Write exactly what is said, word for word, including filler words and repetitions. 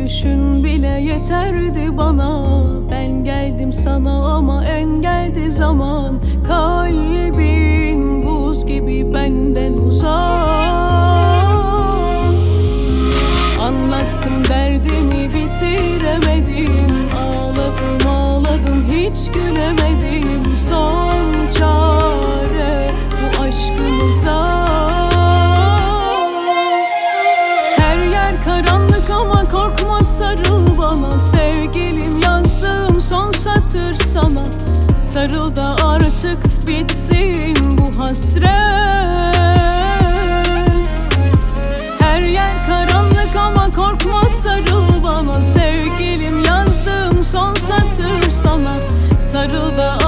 gülüşün bile yeterdi bana. Ben geldim sana ama engeldi zaman. Kalbin buz gibi benden uzak. Anlattım derdimi bitiremedim. Ağladım ağladım hiç gülemedim. Son çare bu aşkımıza. Her yer karanlık ama korkma sarıl bana. Sevgilim yazdığım son satır sana. Sarıl da artık bitsin bu hasret. Her yer karanlık ama korkma sarıl bana. Sevgilim yazdığım son satır sana. Sarıl da